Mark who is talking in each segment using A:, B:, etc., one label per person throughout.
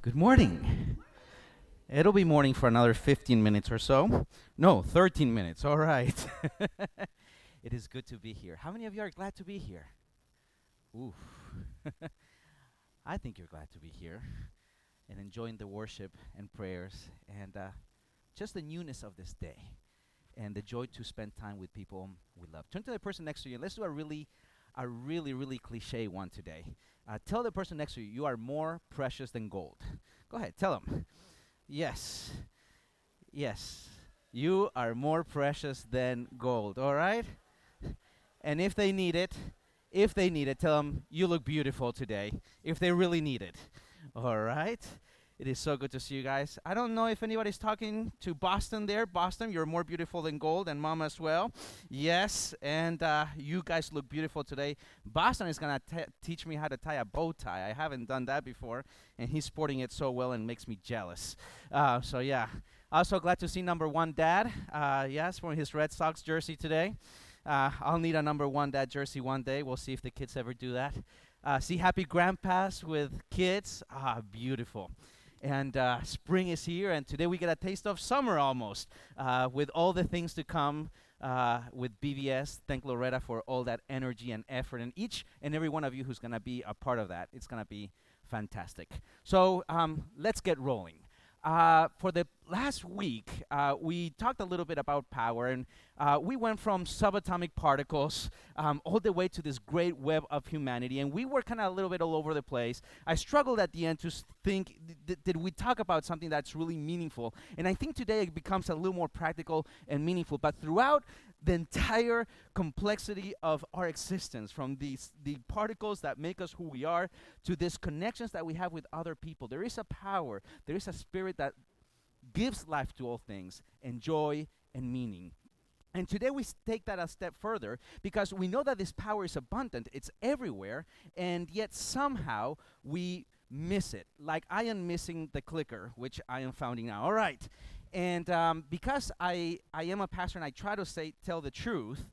A: Good morning. It'll be morning for another 15 minutes or so. No, 13 minutes. All right. It is good to be here. How many of you are glad to be here? Oof. I think you're glad to be here and enjoying the worship and prayers and just the newness of this day and the joy to spend time with people we love. Turn to the person next to you and let's do a really cliche one today. Tell the person next to you, you are more precious than gold. Go ahead, tell them. Yes, yes, you are more precious than gold, all right? And if they need it, tell them you look beautiful today, if they really need it, all right? It is so good to see you guys. I don't know if anybody's talking to Boston there. Boston, you're more beautiful than gold, and Mom as well. Yes, and you guys look beautiful today. Boston is going to teach me how to tie a bow tie. I haven't done that before, and he's sporting it so well and makes me jealous. So, yeah. Also glad to see number one dad. Yes, wearing his Red Sox jersey today. I'll need a number one dad jersey one day. We'll see if the kids ever do that. See happy grandpas with kids. Beautiful. And spring is here, and today we get a taste of summer almost, with all the things to come with BVS. Thank Loretta for all that energy and effort, and each and every one of you who's going to be a part of that. It's going to be fantastic. So let's get rolling. For the last week, we talked a little bit about power, and we went from subatomic particles all the way to this great web of humanity, and we were kind of a little bit all over the place. I struggled at the end to think, did we talk about something that's really meaningful? And I think today it becomes a little more practical and meaningful, but throughout the entire complexity of our existence, from the particles that make us who we are to these connections that we have with other people, there is a power, there is a spirit that gives life to all things and joy and meaning. And today we take that a step further because we know that this power is abundant, it's everywhere, and yet somehow we miss it. Like I am missing the clicker, which I am finding now. All right. And because I am a pastor and I try to tell the truth,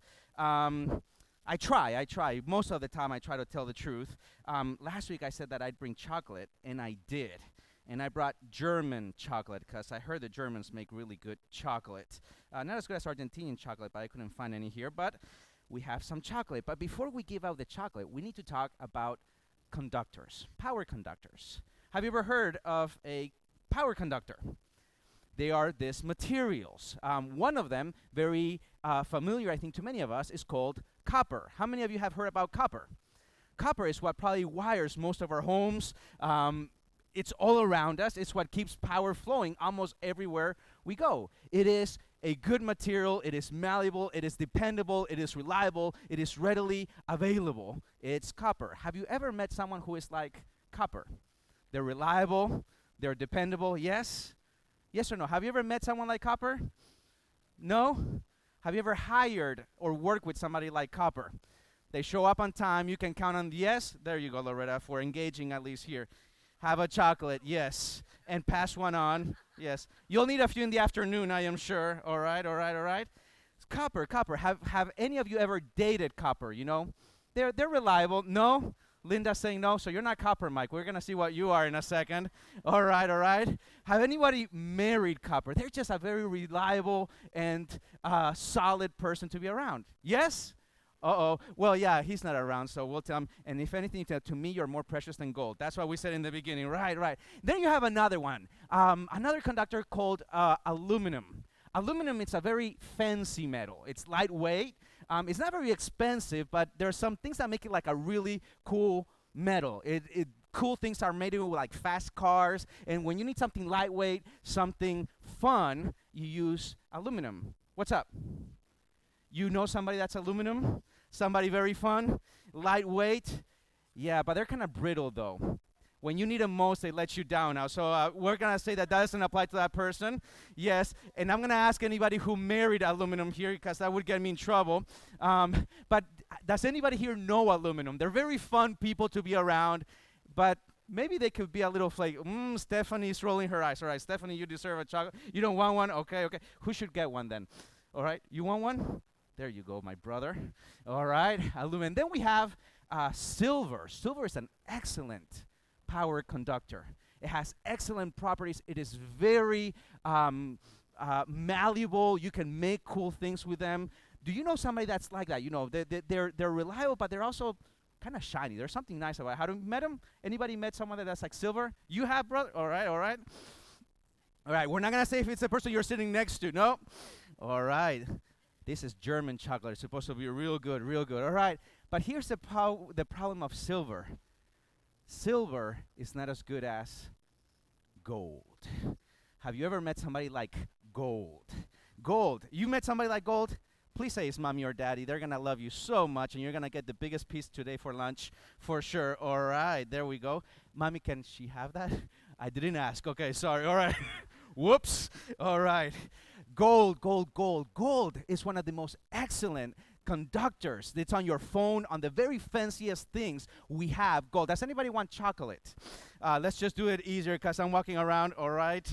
A: I try. Most of the time I try to tell the truth. Last week I said that I'd bring chocolate, and I did. And I brought German chocolate because I heard the Germans make really good chocolate. Not as good as Argentinian chocolate, but I couldn't find any here. But we have some chocolate. But before we give out the chocolate, we need to talk about conductors, power conductors. Have you ever heard of a power conductor? They are these materials. One of them, very familiar, I think, to many of us, is called copper. How many of you have heard about copper? Copper is what probably wires most of our homes. It's all around us. It's what keeps power flowing almost everywhere we go. It is a good material. It is malleable. It is dependable. It is reliable. It is readily available. It's copper. Have you ever met someone who is like copper? They're reliable. They're dependable. Yes? Yes or no? Have you ever met someone like copper? No? Have you ever hired or worked with somebody like copper? They show up on time. You can count on yes. There you go, Loretta, for engaging at least here. Have a chocolate, yes. And pass one on, yes. You'll need a few in the afternoon, I am sure. All right. It's copper. Have any of you ever dated copper, you know? They're reliable. No? Linda's saying no, so you're not copper, Mike. We're going to see what you are in a second. All right. Have anybody married copper? They're just a very reliable and solid person to be around. Yes? Uh-oh. Well, yeah, he's not around, so we'll tell him. And if anything, to me, you're more precious than gold. That's what we said in the beginning. Right. Then you have another one, another conductor called aluminum. Aluminum, it's a very fancy metal. It's lightweight. It's not very expensive, but there are some things that make it like a really cool metal. Cool things are made with like fast cars, and when you need something lightweight, something fun, you use aluminum. What's up? You know somebody that's aluminum? Somebody very fun? Lightweight? Yeah, but they're kind of brittle though. When you need them most, they let you down now. So we're going to say that doesn't apply to that person. Yes, and I'm going to ask anybody who married aluminum here because that would get me in trouble. But does anybody here know aluminum? They're very fun people to be around, but maybe they could be a little flaky. Stephanie's rolling her eyes. All right, Stephanie, you deserve a chocolate. You don't want one? Okay. Who should get one then? All right, you want one? There you go, my brother. All right, aluminum. Then we have silver. Silver is an excellent power conductor. It has excellent properties. It is very malleable. You can make cool things with them. Do you know somebody that's like that? You know, they're reliable, but they're also kind of shiny. There's something nice about it. Have you met them? Anybody met someone that's like silver? You have, brother? All right, all right. All right, we're not going to say if it's the person you're sitting next to. No? All right. This is German chocolate. It's supposed to be real good, real good. All right. But here's the problem of silver. Silver is not as good as gold. Have you ever met somebody like gold? Gold. You met somebody like gold? Please say it's mommy or daddy. They're going to love you so much, and you're going to get the biggest piece today for lunch for sure. All right. There we go. Mommy, can she have that? I didn't ask. Okay, sorry. All right. Whoops. All right. Gold, gold, gold. Gold is one of the most excellent conductors. It's on your phone, on the very fanciest things we have. Gold. Does anybody want chocolate? Let's just do it easier because I'm walking around. All right.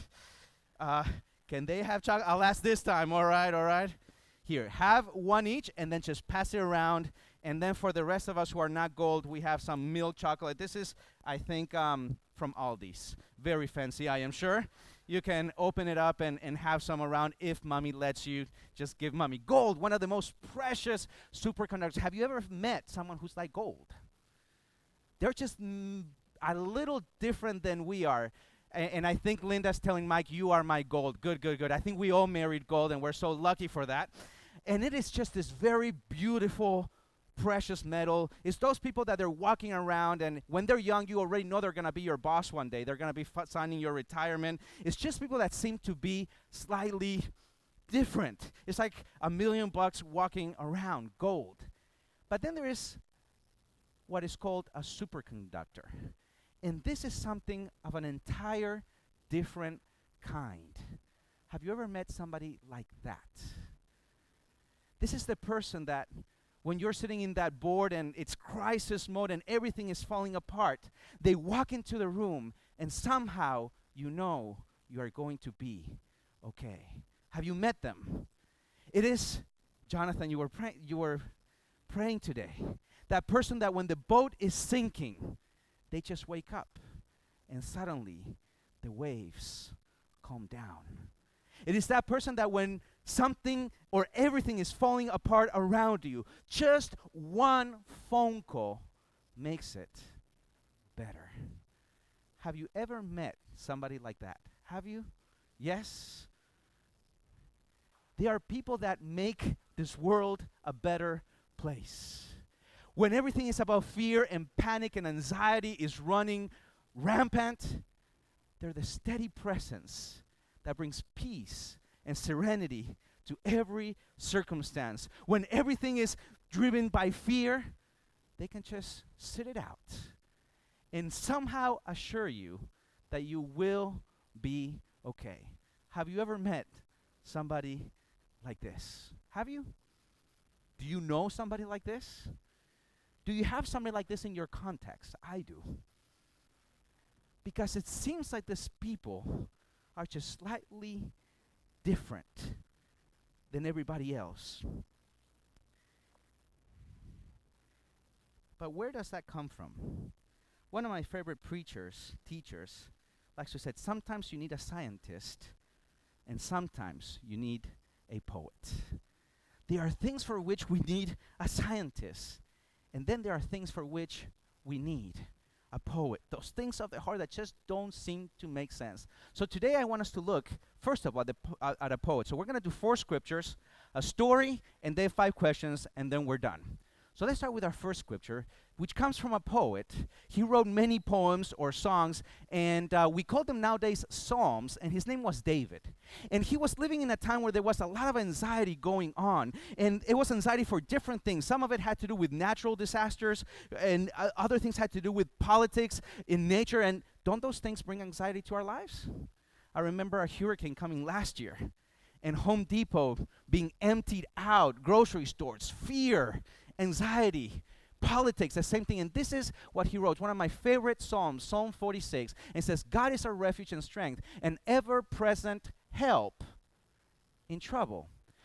A: Can they have chocolate? I'll ask this time. All right, all right. Here, have one each and then just pass it around. And then for the rest of us who are not gold, we have some milk chocolate. This is, I think, from Aldi's. Very fancy, I am sure. You can open it up and have some around if mommy lets you. Just give mommy. Gold, one of the most precious superconductors. Have you ever met someone who's like gold? They're just a little different than we are. And I think Linda's telling Mike, you are my gold. Good, good, good. I think we all married gold, and we're so lucky for that. And it is just this very beautiful, precious metal. It's those people that they're walking around, and when they're young, you already know they're going to be your boss one day. They're going to be signing your retirement. It's just people that seem to be slightly different. It's like $1 million walking around, gold. But then there is what is called a superconductor. And this is something of an entire different kind. Have you ever met somebody like that? This is the person that when you're sitting in that board and it's crisis mode and everything is falling apart, they walk into the room and somehow you know you are going to be okay. Have you met them? It is, Jonathan, you were praying today. That person that when the boat is sinking, they just wake up and suddenly the waves calm down. It is that person that when something or everything is falling apart around you, just one phone call makes it better. Have you ever met somebody like that? Have you? Yes? They are people that make this world a better place. When everything is about fear and panic and anxiety is running rampant, they're the steady presence that brings peace and serenity to every circumstance. When everything is driven by fear, they can just sit it out and somehow assure you that you will be okay. Have you ever met somebody like this? Have you? Do you know somebody like this? Do you have somebody like this in your context? I do. Because it seems like these people are just slightly different than everybody else. But where does that come from? One of my favorite teachers, likes to say, sometimes you need a scientist, and sometimes you need a poet. There are things for which we need a scientist, and then there are things for which we need a poet. Those things of the heart that just don't seem to make sense. So today I want us to look, first of all, at a poet. So we're going to do 4 scriptures, a story, and then 5 questions, and then we're done. So let's start with our first scripture, which comes from a poet. He wrote many poems or songs, and we call them nowadays psalms, and his name was David. And he was living in a time where there was a lot of anxiety going on, and it was anxiety for different things. Some of it had to do with natural disasters, and other things had to do with politics in nature, and don't those things bring anxiety to our lives? I remember a hurricane coming last year, and Home Depot being emptied out, grocery stores, fear, anxiety, politics, the same thing. And this is what he wrote, one of my favorite psalms, Psalm 46. And it says, God is our refuge and strength, an ever-present help in trouble.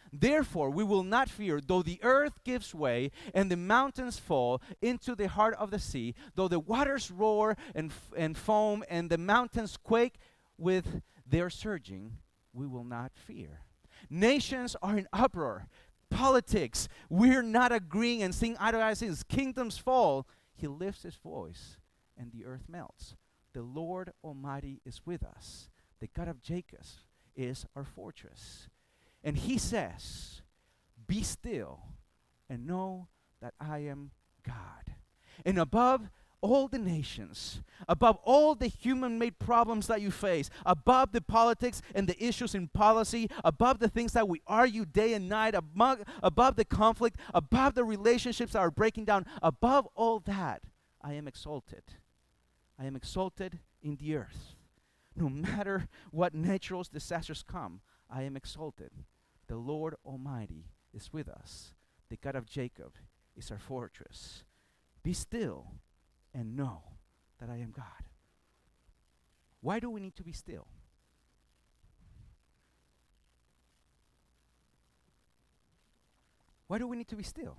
A: Therefore, we will not fear, though the earth gives way and the mountains fall into the heart of the sea, though the waters roar and foam and the mountains quake with their surging, we will not fear. Nations are in uproar. Politics, we're not agreeing and seeing eye to eye. As kingdoms fall, he lifts his voice and the earth melts. The Lord Almighty is with us. The God of Jacob is our fortress. And he says, be still and know that I am God. And above all the nations, above all the human-made problems that you face, above the politics and the issues in policy, above the things that we argue day and night, above the conflict, above the relationships that are breaking down, above all that, I am exalted. I am exalted in the earth. No matter what natural disasters come, I am exalted. The Lord Almighty is with us. The God of Jacob is our fortress. Be still and know that I am God. Why do we need to be still? Why do we need to be still?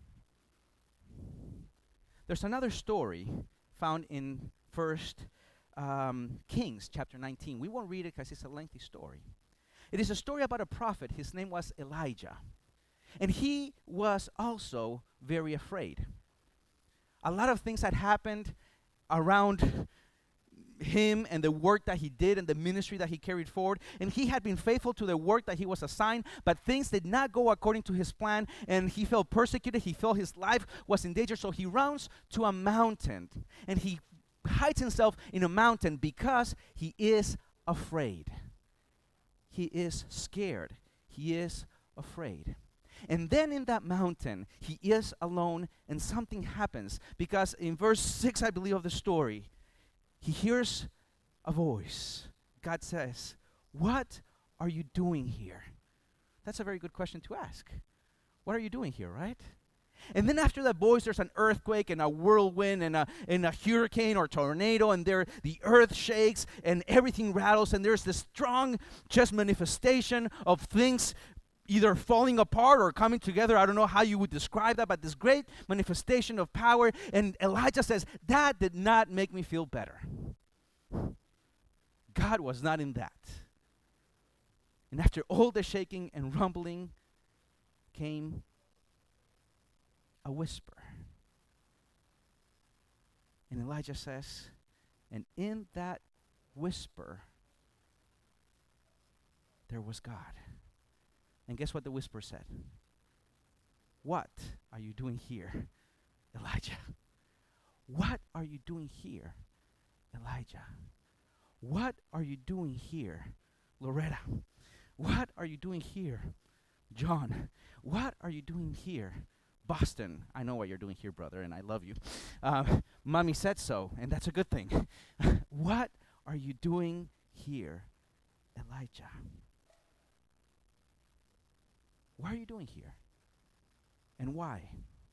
A: There's another story found in First Kings chapter 19. We won't read it because it's a lengthy story. It is a story about a prophet. His name was Elijah. And he was also very afraid. A lot of things had happened around him and the work that he did and the ministry that he carried forward. And he had been faithful to the work that he was assigned, but things did not go according to his plan, and he felt persecuted. He felt his life was in danger, so he runs to a mountain, and he hides himself in a mountain because he is afraid. He is scared. He is afraid. And then in that mountain, he is alone, and something happens. Because in verse 6, I believe, of the story, he hears a voice. God says, "What are you doing here?" That's a very good question to ask. What are you doing here, right? And then after that voice, there's an earthquake and a whirlwind and a hurricane or tornado, and the earth shakes and everything rattles, and there's this strong just manifestation of things either falling apart or coming together. I don't know how you would describe that, but this great manifestation of power. And Elijah says, that did not make me feel better. God was not in that. And after all the shaking and rumbling came a whisper. And Elijah says, and in that whisper, there was God. And guess what the whisper said? What are you doing here, Elijah? What are you doing here, Elijah? What are you doing here, Loretta? What are you doing here, John? What are you doing here, Boston? I know what you're doing here, brother, and I love you. Mommy said so, and that's a good thing. What are you doing here, Elijah? What are you doing here? And why?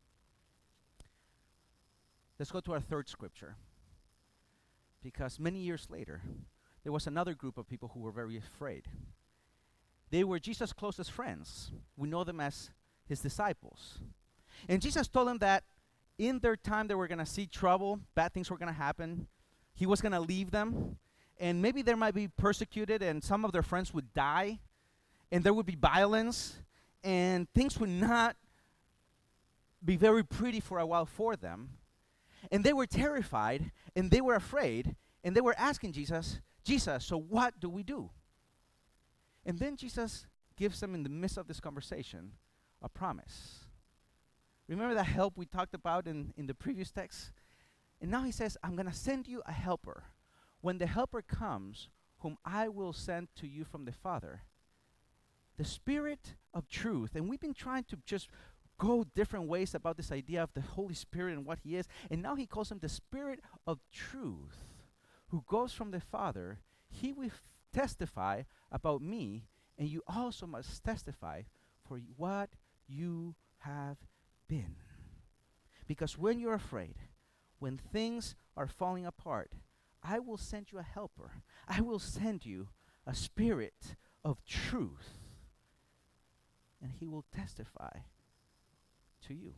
A: Let's go to our third scripture. Because many years later, there was another group of people who were very afraid. They were Jesus' closest friends. We know them as his disciples. And Jesus told them that in their time they were going to see trouble, bad things were going to happen. He was going to leave them. And maybe they might be persecuted, and some of their friends would die. And there would be violence. And things would not be very pretty for a while for them. And they were terrified, and they were afraid, and they were asking Jesus, so what do we do? And then Jesus gives them, in the midst of this conversation, a promise. Remember that help we talked about in the previous text? And now he says, I'm going to send you a helper. When the helper comes, whom I will send to you from the Father, the Spirit of truth. And we've been trying to just go different ways about this idea of the Holy Spirit and what he is. And now he calls him the Spirit of truth, who goes from the Father. He will testify about me, and you also must testify for what you have been. Because when you're afraid, when things are falling apart, I will send you a helper. I will send you a Spirit of truth. and he will testify to you.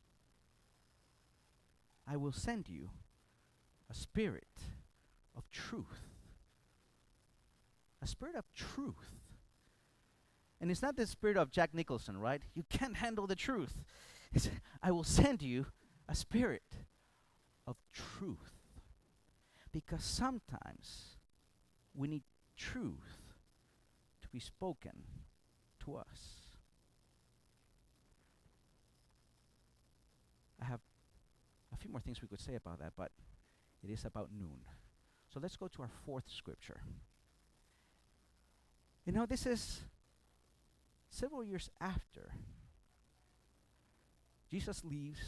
A: I will send you a spirit of truth. A spirit of truth. And it's not the spirit of Jack Nicholson, right? You can't handle the truth. I will send you a spirit of truth. Because sometimes we need truth to be spoken to us. I have a few more things we could say about that, but it is about noon. So let's go to our fourth scripture. You know, this is several years after Jesus leaves,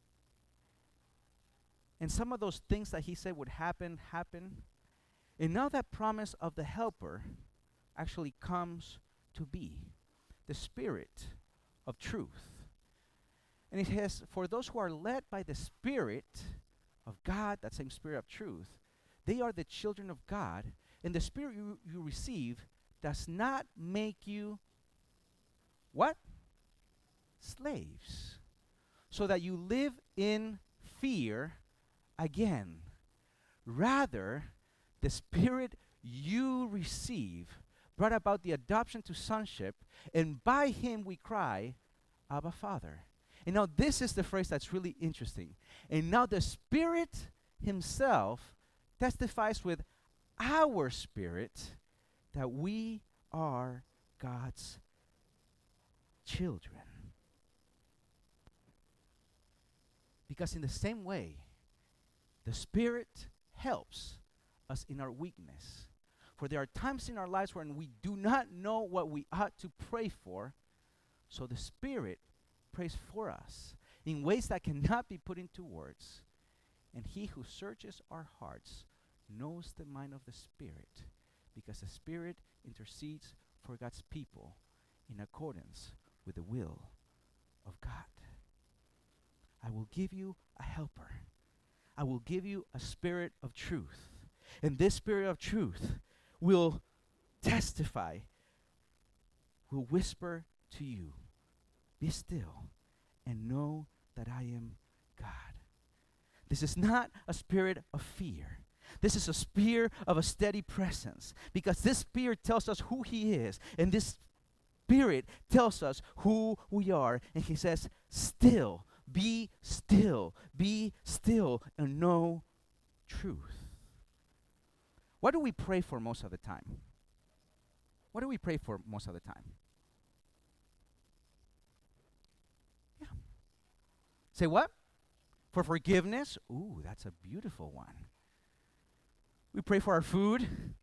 A: and some of those things that he said would happen. And now that promise of the helper actually comes to be, the Spirit of truth. And it says, for those who are led by the Spirit of God, that same Spirit of truth, they are the children of God, and the Spirit you receive does not make you what? Slaves. So that you live in fear again. Rather, the Spirit you receive brought about the adoption to sonship, and by him we cry, Abba, Father. And now this is the phrase that's really interesting. And now the Spirit himself testifies with our spirit that we are God's children. Because in the same way, the Spirit helps us in our weakness. For there are times in our lives when we do not know what we ought to pray for, so the Spirit prays for us in ways that cannot be put into words. And he who searches our hearts knows the mind of the Spirit, because the Spirit intercedes for God's people in accordance with the will of God. I will give you a helper. I will give you a spirit of truth. And this spirit of truth will testify, will whisper to you, be still and know that I am God. This is not a spirit of fear. This is a spirit of a steady presence, because this spirit tells us who he is, and this spirit tells us who we are. And he says, still, be still, and know truth. What do we pray for most of the time? What do we pray for most of the time? Yeah. Say what? For forgiveness? Ooh, that's a beautiful one. We pray for our food.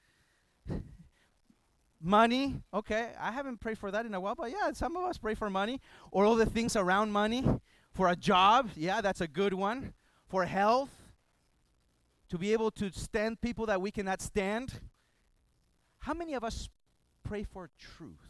A: Money. Okay, I haven't prayed for that in a while, but yeah, some of us pray for money. Or all the things around money. For a job. Yeah, that's a good one. For health. To be able to stand people that we cannot stand. How many of us pray for truth?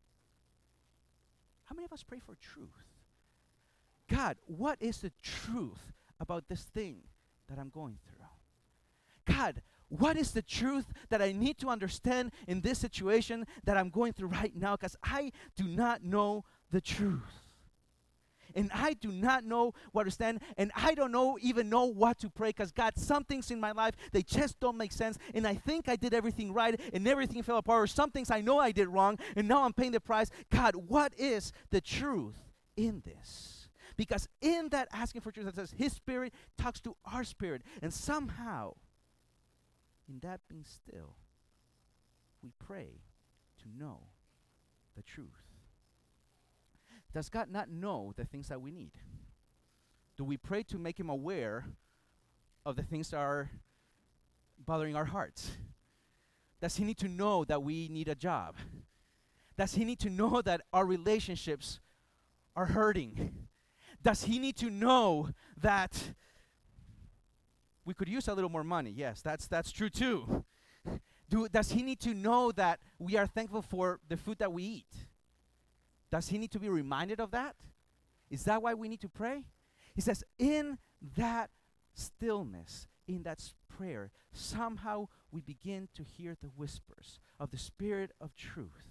A: How many of us pray for truth? God, what is the truth about this thing that I'm going through? God, what is the truth that I need to understand in this situation that I'm going through right now? Because I do not know the truth. And I do not know what to stand, and I don't even know what to pray, because God, some things in my life, they just don't make sense, and I think I did everything right, and everything fell apart, or some things I know I did wrong, and now I'm paying the price. God, what is the truth in this? Because in that asking for truth, it says his spirit talks to our spirit, and somehow, in that being still, we pray to know the truth. Does God not know the things that we need? Do we pray to make him aware of the things that are bothering our hearts? Does he need to know that we need a job? Does he need to know that our relationships are hurting? Does he need to know that we could use a little more money? Yes, that's true too. Does he need to know that we are thankful for the food that we eat? Does he need to be reminded of that? Is that why we need to pray? He says, in that stillness, in that prayer, somehow we begin to hear the whispers of the Spirit of truth.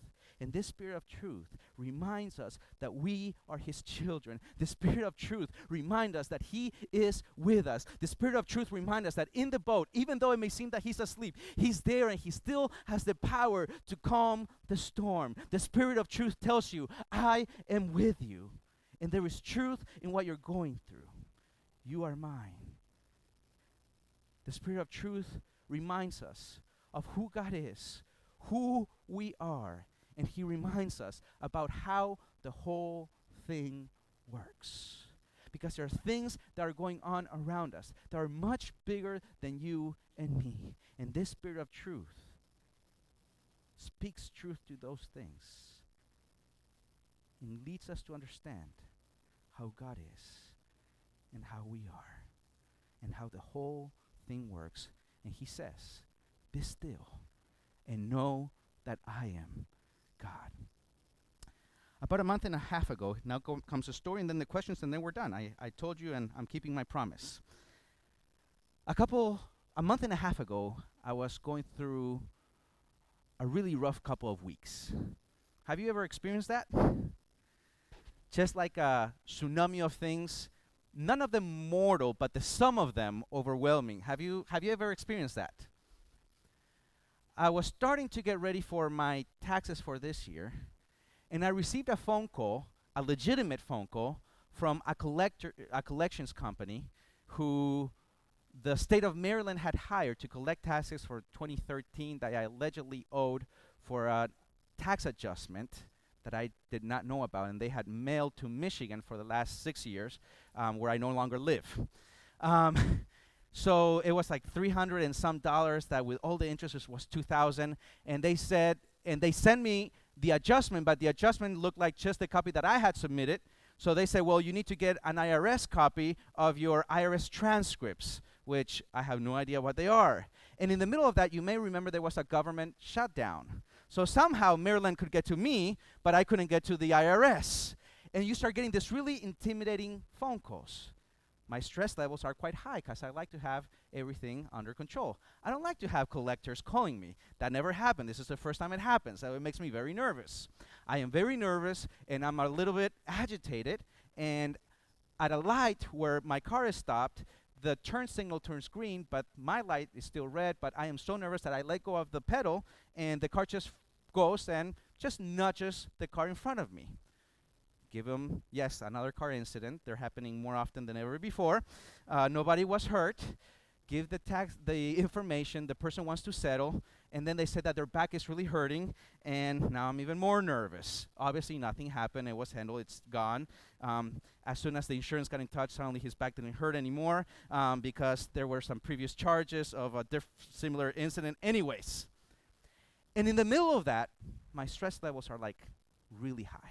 A: And this Spirit of truth reminds us that we are His children. The Spirit of truth reminds us that He is with us. The Spirit of truth reminds us that in the boat, even though it may seem that He's asleep, He's there and He still has the power to calm the storm. The Spirit of truth tells you, I am with you. And there is truth in what you're going through. You are mine. The Spirit of truth reminds us of who God is, who we are, and He reminds us about how the whole thing works. Because there are things that are going on around us that are much bigger than you and me. And this Spirit of truth speaks truth to those things and leads us to understand how God is and how we are and how the whole thing works. And He says, be still and know that I am God. About a month and a half ago, now comes the story and then the questions and then we're done. I told you and I'm keeping my promise. A month and a half ago, I was going through a really rough couple of weeks. Have you ever experienced that? Just like a tsunami of things, none of them mortal, but the sum of them overwhelming. Have you ever experienced that? I was starting to get ready for my taxes for this year, and I received a phone call, a legitimate phone call, from a collections company who the state of Maryland had hired to collect taxes for 2013 that I allegedly owed for a tax adjustment that I did not know about, and they had mailed to Michigan for the last 6 years, where I no longer live. So it was like $300 and some that with all the interest was $2,000, and they said, and they sent me the adjustment, but the adjustment looked like just the copy that I had submitted. So they said, well, you need to get an IRS copy of your IRS transcripts, which I have no idea what they are. And in the middle of that, you may remember there was a government shutdown. So somehow Maryland could get to me, but I couldn't get to the IRS. And you start getting this really intimidating phone calls. My stress levels are quite high because I like to have everything under control. I don't like to have collectors calling me. That never happened. This is the first time it happens. So it makes me very nervous. I am very nervous, and I'm a little bit agitated. And at a light where my car is stopped, the turn signal turns green, but my light is still red. But I am so nervous that I let go of the pedal, and the car just goes and just nudges the car in front of me. Give them, yes, another car incident. They're happening more often than ever before. Nobody was hurt. Give the information. The person wants to settle. And then they said that their back is really hurting. And now I'm even more nervous. Obviously, nothing happened. It was handled. It's gone. As soon as the insurance got in touch, suddenly his back didn't hurt anymore because there were some previous charges of a similar incident anyways. And in the middle of that, my stress levels are like really high.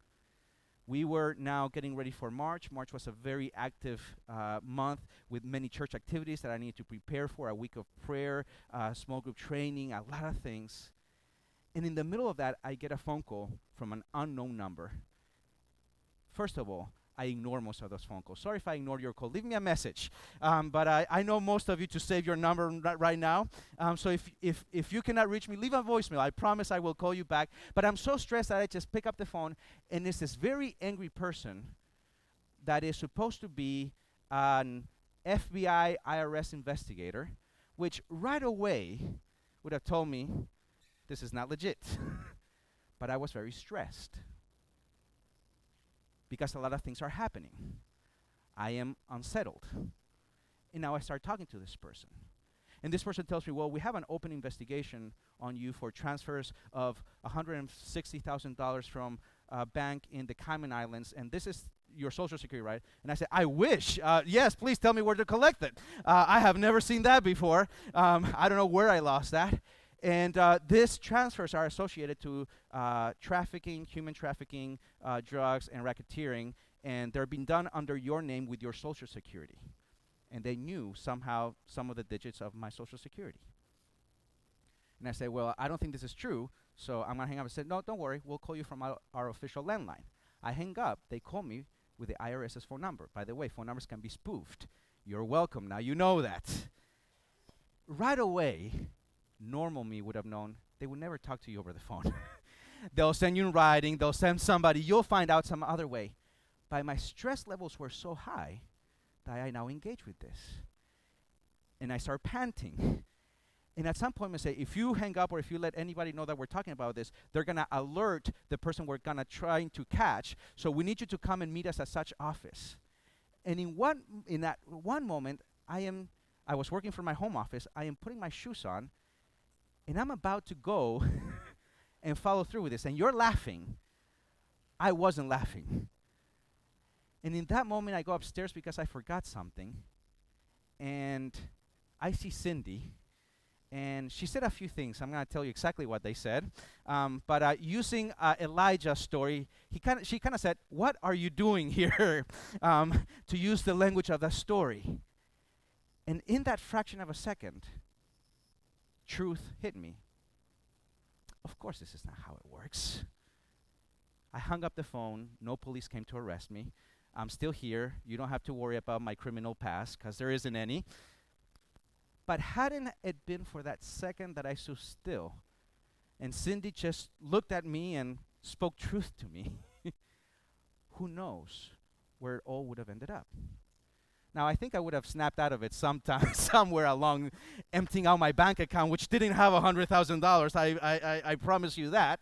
A: We were now getting ready for March. March was a very active month with many church activities that I needed to prepare for, a week of prayer, small group training, a lot of things. And in the middle of that, I get a phone call from an unknown number. First of all, I ignore most of those phone calls. Sorry if I ignored your call. Leave me a message. But I know most of you to save your number right now. So if you cannot reach me, leave a voicemail. I promise I will call you back. But I'm so stressed that I just pick up the phone, and it's this very angry person that is supposed to be an FBI IRS investigator, which right away would have told me this is not legit. But I was very stressed, because a lot of things are happening. I am unsettled. And now I start talking to this person. And this person tells me, well, we have an open investigation on you for transfers of $160,000 from a bank in the Cayman Islands, and this is your Social Security, right? And I said, I wish. Yes, please tell me where to collect it. I have never seen that before. I don't know where I lost that. And these transfers are associated to trafficking, human trafficking, drugs, and racketeering, and they're being done under your name with your Social Security. And they knew somehow some of the digits of my Social Security. And I said, well, I don't think this is true, so I'm going to hang up. I said, no, don't worry, we'll call you from our official landline. I hang up. They call me with the IRS's phone number. By the way, phone numbers can be spoofed. You're welcome. Now you know that. Right away, normal me would have known they would never talk to you over the phone. They'll send you in writing. They'll send somebody. You'll find out some other way. But my stress levels were so high that I now engage with this. And I start panting. And at some point, I say, if you hang up or if you let anybody know that we're talking about this, they're going to alert the person we're going to try to catch. So we need you to come and meet us at such office. And in that one moment, I was working from my home office. I am putting my shoes on, and I'm about to go and follow through with this. And you're laughing. I wasn't laughing. And in that moment, I go upstairs because I forgot something. And I see Cindy. And she said a few things. I'm going to tell you exactly what they said. But using Elijah's story, she kind of said, "What are you doing here?" To use the language of the story. And in that fraction of a second, truth hit me. Of course, this is not how it works. I hung up the phone. No police came to arrest me. I'm still here. You don't have to worry about my criminal past because there isn't any. But hadn't it been for that second that I stood still, and Cindy just looked at me and spoke truth to me, who knows where it all would have ended up. Now, I think I would have snapped out of it sometime, somewhere along, emptying out my bank account, which didn't have $100,000. I promise you that.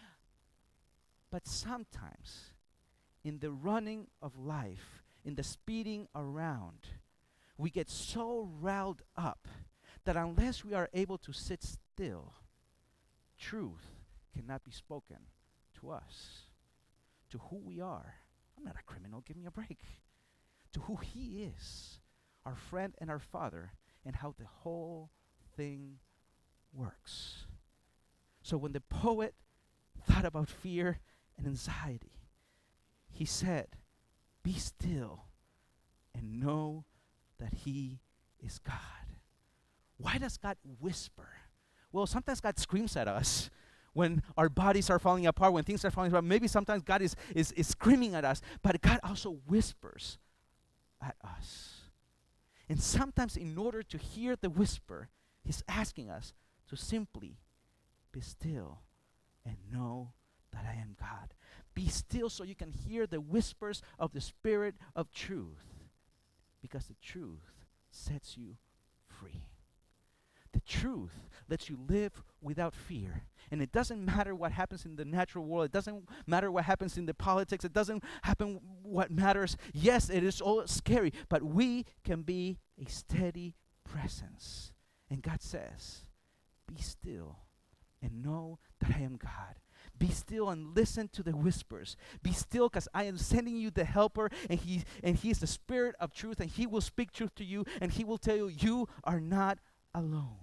A: But sometimes, in the running of life, in the speeding around, we get so riled up that unless we are able to sit still, truth cannot be spoken to us, to who we are. I'm not a criminal, give me a break. To who he is, our friend and our Father, and how the whole thing works. So when the poet thought about fear and anxiety, he said, "Be still and know that he is God." Why does God whisper? Well, sometimes God screams at us when our bodies are falling apart, when things are falling apart. Maybe sometimes God is screaming at us, but God also whispers at us. And sometimes in order to hear the whisper, he's asking us to simply be still and know that I am God. Be still so you can hear the whispers of the Spirit of truth, because the truth sets you free. The truth lets you live without fear. And it doesn't matter what happens in the natural world. It doesn't matter what happens in the politics. It doesn't happen what matters. Yes, it is all scary, but we can be a steady presence. And God says, "Be still and know that I am God." Be still and listen to the whispers. Be still, because I am sending you the helper, and he is the Spirit of truth, and he will speak truth to you, and he will tell you, you are not alone.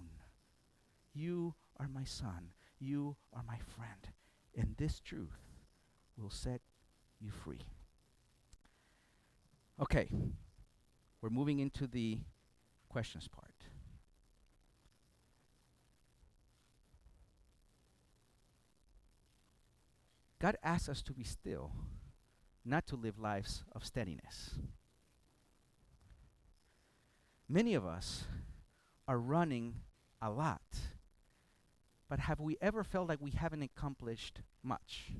A: You are my son. You are my friend. And this truth will set you free. Okay, we're moving into the questions part. God asks us to be still, not to live lives of steadiness. Many of us are running a lot, but have we ever felt like we haven't accomplished much?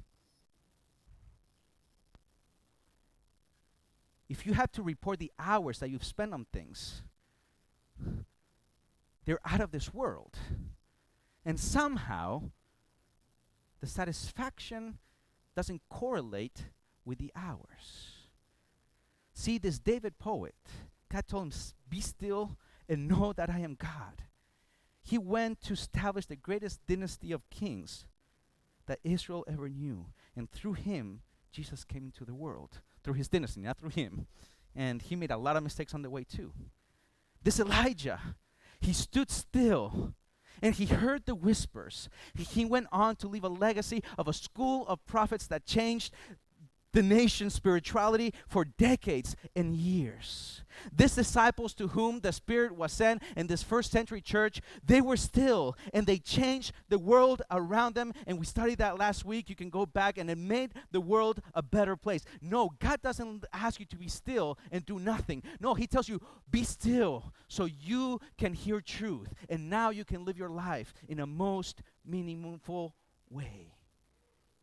A: If you have to report the hours that you've spent on things, they're out of this world. And somehow, the satisfaction doesn't correlate with the hours. See, this David poet, God told him, "Be still and know that I am God." He went to establish the greatest dynasty of kings that Israel ever knew. And through him, Jesus came into the world. Through his dynasty, not through him. And he made a lot of mistakes on the way too. This Elijah, he stood still and he heard the whispers. He went on to leave a legacy of a school of prophets that changed the nation's spirituality for decades and years. These disciples to whom the Spirit was sent in this first century church, they were still, and they changed the world around them. And we studied that last week. You can go back, and it made the world a better place. No, God doesn't ask you to be still and do nothing. No, he tells you, be still so you can hear truth. And now you can live your life in a most meaningful way.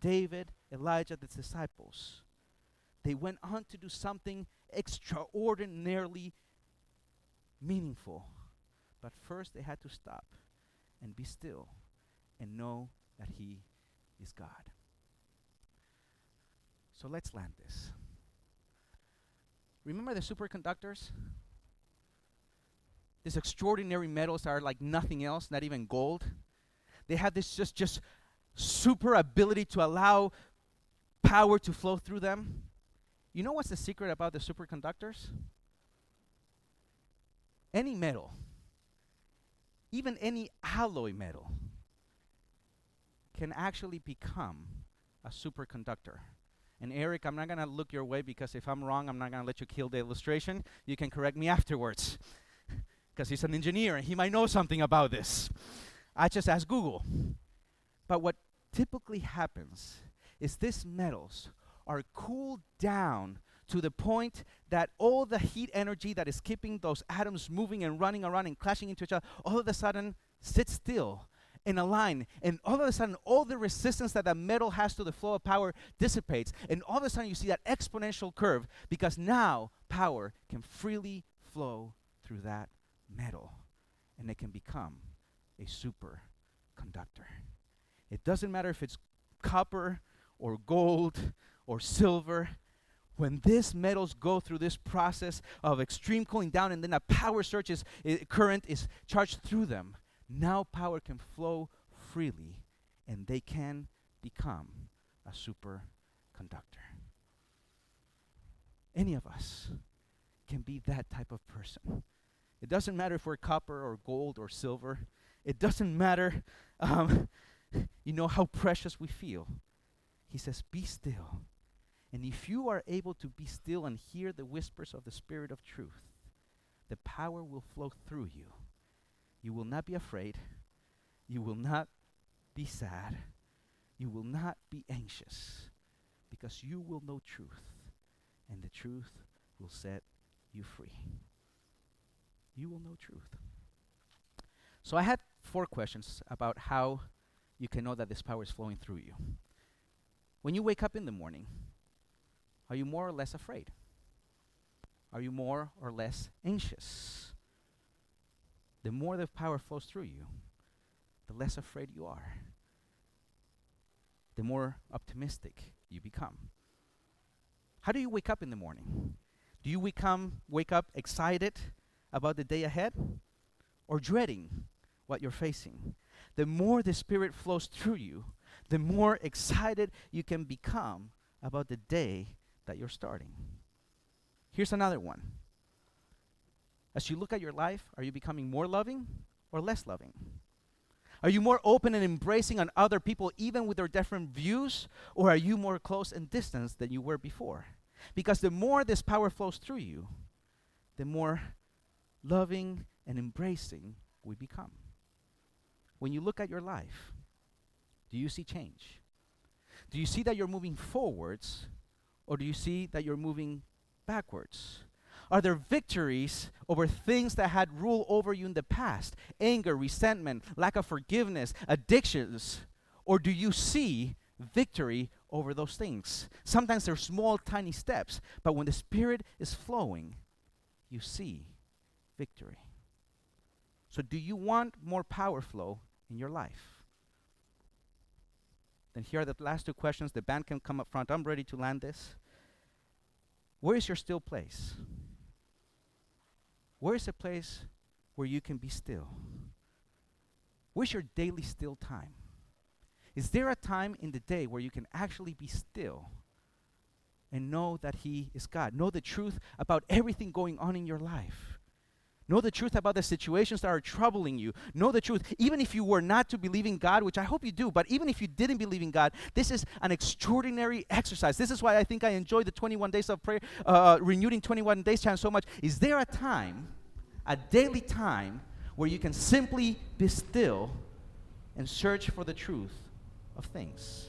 A: David, Elijah, the disciples, they went on to do something extraordinarily meaningful. But first, they had to stop and be still and know that He is God. So let's land this. Remember the superconductors? These extraordinary metals that are like nothing else, not even gold. They have this just super ability to allow power to flow through them. You know what's the secret about the superconductors? Any metal, even any alloy metal, can actually become a superconductor. And Eric, I'm not going to look your way because if I'm wrong, I'm not going to let you kill the illustration. You can correct me afterwards because he's an engineer and he might know something about this. I just asked Google. But what typically happens is these metals are cooled down to the point that all the heat energy that is keeping those atoms moving and running around and clashing into each other all of a sudden sits still in a line, and all of a sudden all the resistance that the metal has to the flow of power dissipates, and all of a sudden you see that exponential curve because now power can freely flow through that metal and it can become a superconductor. It doesn't matter if it's copper or gold or silver. When these metals go through this process of extreme cooling down and then a power surge current is charged through them, now power can flow freely and they can become a superconductor. Any of us can be that type of person. It doesn't matter if we're copper or gold or silver. It doesn't matter, how precious we feel. He says, be still. And if you are able to be still and hear the whispers of the Spirit of truth, the power will flow through you. You will not be afraid. You will not be sad. You will not be anxious because you will know truth and the truth will set you free. You will know truth. So I had 4 questions about how you can know that this power is flowing through you. When you wake up in the morning, are you more or less afraid? Are you more or less anxious? The more the power flows through you, the less afraid you are. The more optimistic you become. How do you wake up in the morning? Do you wake up excited about the day ahead or dreading what you're facing? The more the Spirit flows through you, the more excited you can become about the day that you're starting. Here's another one. As you look at your life, are you becoming more loving or less loving? Are you more open and embracing on other people even with their different views, or are you more close and distant than you were before? Because the more this power flows through you, the more loving and embracing we become. When you look at your life, do you see change? Do you see that you're moving forwards, or do you see that you're moving backwards? Are there victories over things that had rule over you in the past? Anger, resentment, lack of forgiveness, addictions? Or do you see victory over those things? Sometimes they're small, tiny steps, but when the Spirit is flowing, you see victory. So do you want more power flow in your life? Then here are the last 2 questions. The band can come up front. I'm ready to land this. Where is your still place? Where is a place where you can be still? Where's your daily still time? Is there a time in the day where you can actually be still and know that He is God? Know the truth about everything going on in your life. Know the truth about the situations that are troubling you. Know the truth. Even if you were not to believe in God, which I hope you do, but even if you didn't believe in God, this is an extraordinary exercise. This is why I think I enjoy the 21 days of prayer, renewing 21 days challenge so much. Is there a time, a daily time, where you can simply be still and search for the truth of things?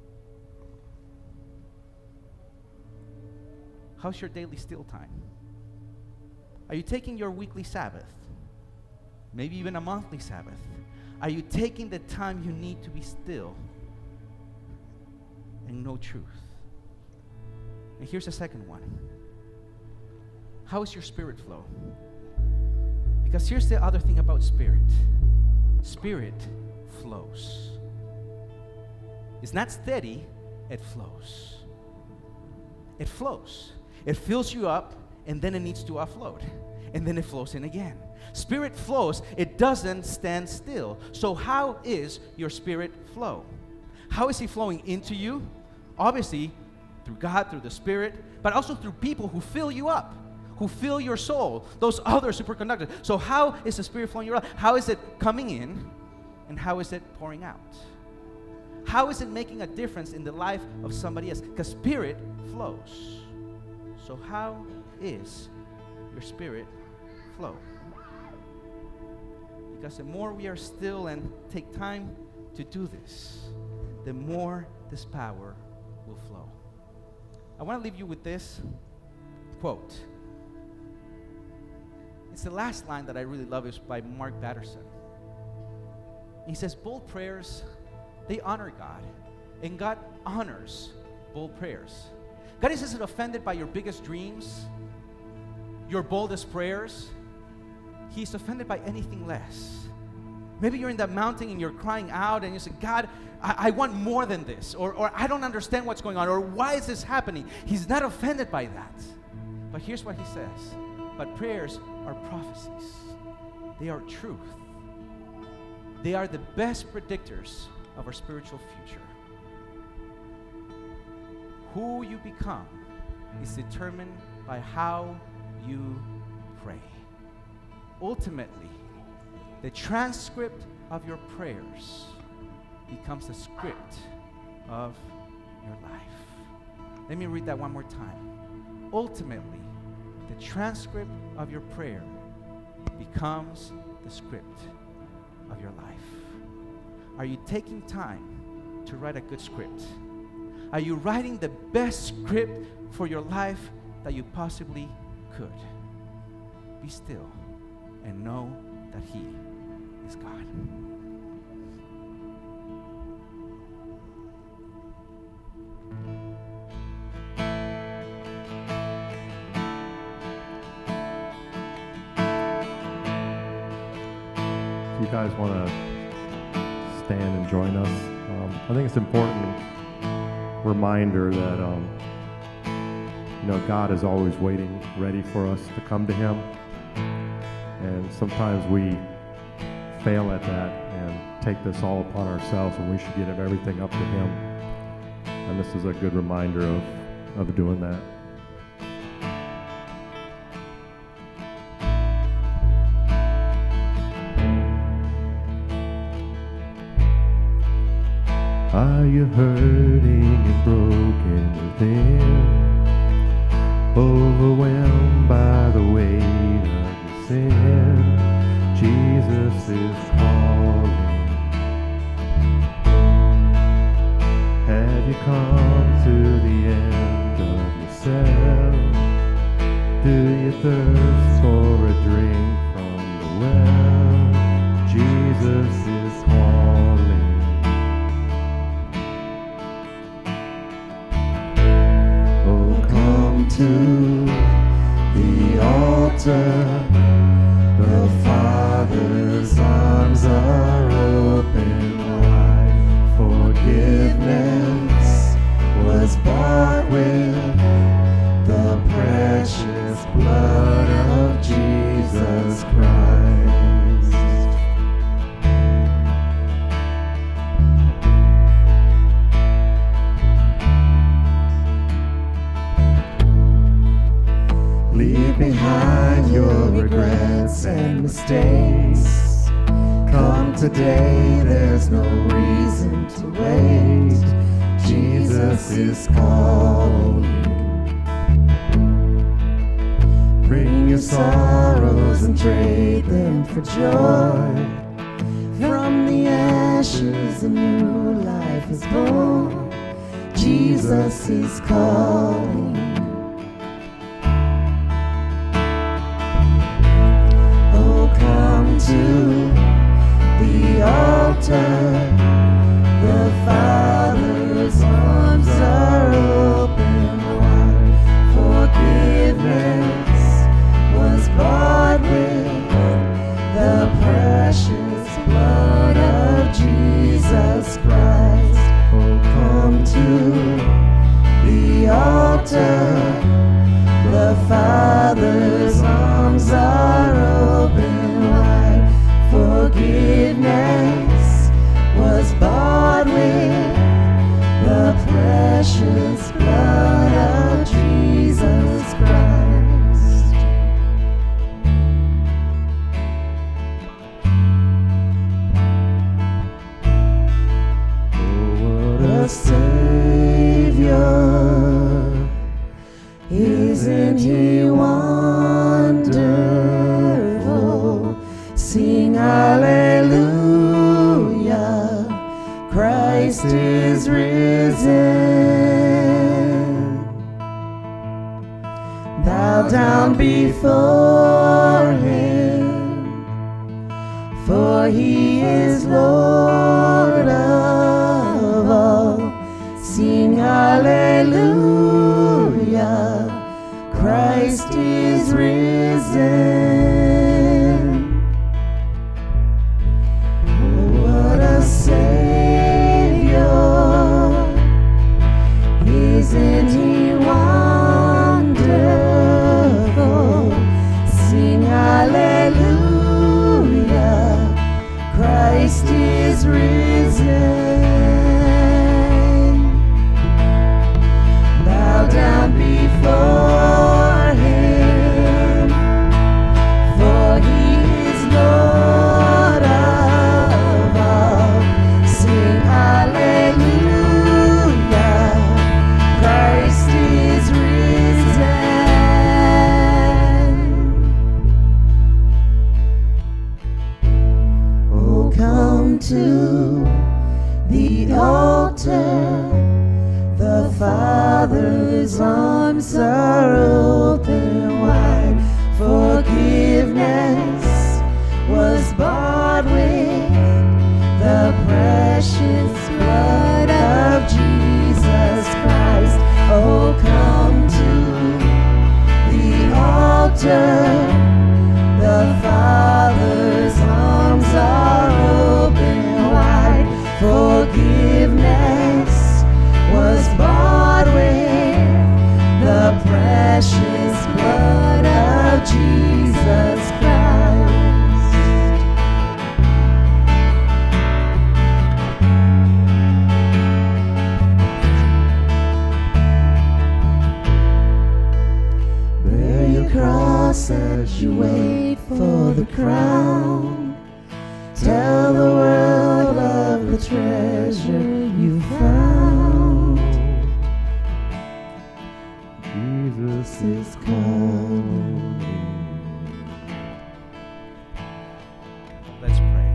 A: How's your daily still time? Are you taking your weekly Sabbath? Maybe even a monthly Sabbath? Are you taking the time you need to be still and know truth. And here's the second one. How is your spirit flow? Because here's the other thing about spirit. Spirit flows. It's not steady, it flows. It flows. It fills you up, and then it needs to offload. And then it flows in again. Spirit flows, it doesn't stand still. So how is your spirit flow? How is he flowing into you? Obviously, through God, through the Spirit, but also through people who fill you up, who fill your soul, those other superconductors. So how is the Spirit flowing in your life? How is it coming in, and how is it pouring out? How is it making a difference in the life of somebody else? Because Spirit flows. So how is your spirit flow? Because the more we are still and take time to do this, the more this power will flow. I want to leave you with this quote. It's the last line that I really love. Is by Mark Batterson. He says, bold prayers, they honor God, and God honors bold prayers. God isn't offended by your biggest dreams, your boldest prayers. He's offended by anything less. Maybe you're in that mountain and you're crying out and you say, God, I want more than this, or I don't understand what's going on, or why is this happening? He's not offended by that. But here's what he says. But prayers are prophecies. They are truth. They are the best predictors of our spiritual future. Who you become is determined by how you pray. Ultimately, the transcript of your prayers becomes the script of your life. Let me read that one more time. Ultimately, the transcript of your prayer becomes the script of your life. Are you taking time to write a good script? Are you writing the best script for your life that you possibly could? Be still and know that He is God.
B: If you guys want to stand and join us, I think it's important reminder that God is always waiting, ready for us to come to Him. And sometimes we fail at that and take this all upon ourselves when we should give everything up to Him. And this is a good reminder of doing that. Are you hurting and broken within? Overwhelmed by the weight of your sin? Jesus is calling. Have you come to the end of yourself? Do you thirst for a drink from the well? Jesus is calling. To the altar, the Father's arms are open wide. Forgiveness was bought with the precious blood of Jesus Christ. Leave behind your regrets and mistakes. Come today, there's no reason to wait. Jesus is calling. Bring your sorrows and trade them for joy. From the ashes a new life is born. Jesus is calling. To the altar, the Father's arms
C: precious blood of Jesus Christ. Oh, come to the altar. The Father's arms are open wide. Forgiveness was bought with the precious blood of Jesus Christ. Oh, what a Savior! Isn't He wonderful? Sing hallelujah, Christ is risen. Bow down before Him, for He is Lord of all. Sing hallelujah, Christ is risen. Oh, what a Savior! Isn't He wonderful? Sing hallelujah, Christ is risen. Bow down before Him, for He is Lord of all. Sing hallelujah, Christ is risen. Oh, come to the altar. The Father's arms are open wide. Forgiveness was bought with the precious blood of Jesus Christ. Oh, come to the altar. The Father's arms are open wide. Forgiveness was bought with the precious blood of Jesus Christ. Bear your cross as you wait for the crown. Tell the world of the treasure you found. Jesus is coming.
A: Let's pray.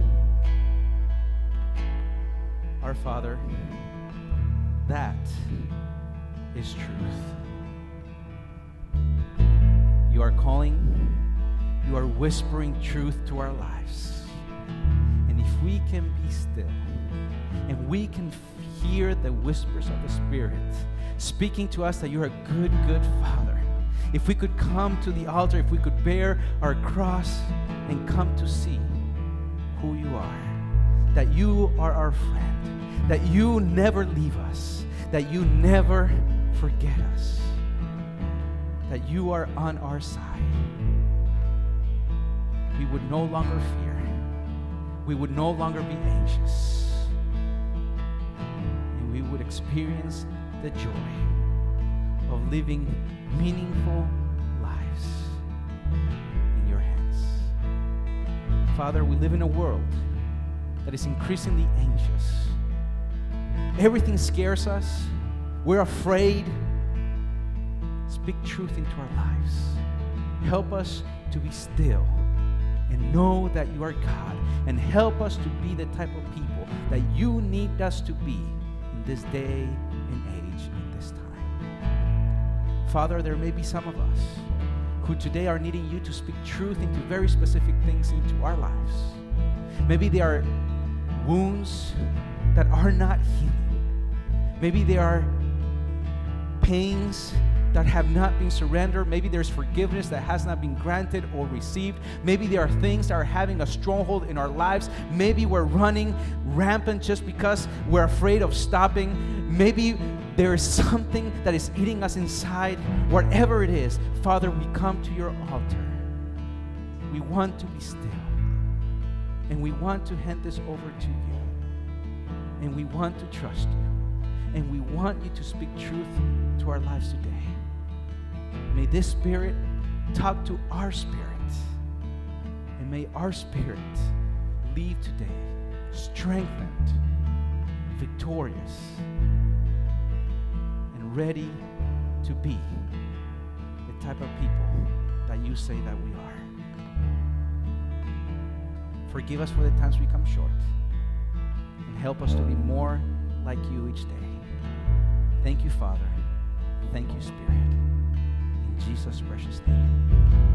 A: Our Father, that is truth. You are calling, you are whispering truth to our lives. And if we can be still, and we can hear the whispers of the Spirit speaking to us that you're a good, good Father, if we could come to the altar, if we could bear our cross and come to see who you are, that you are our friend, that you never leave us, that you never forget us, that you are on our side, we would no longer fear. We would no longer be anxious. And we would experience the joy of living meaningful lives in your hands. Father, we live in a world that is increasingly anxious. Everything scares us. We're afraid. Speak truth into our lives. Help us to be still and know that you are God, and help us to be the type of people that you need us to be in this day and age, in this time. Father, there may be some of us who today are needing you to speak truth into very specific things into our lives. Maybe they are wounds that are not healing. Maybe they are pains that have not been surrendered. Maybe there's forgiveness that has not been granted or received. Maybe there are things that are having a stronghold in our lives. Maybe we're running rampant just because we're afraid of stopping. Maybe there is something that is eating us inside. Whatever it is, Father, we come to your altar. We want to be still. And we want to hand this over to you. And we want to trust you. And we want you to speak truth to our lives today. May this Spirit talk to our spirit. And may our spirit leave today strengthened, victorious, and ready to be the type of people that you say that we are. Forgive us for the times we come short, and help us to be more like you each day. Thank you, Father. Thank you, Spirit. In Jesus' precious name.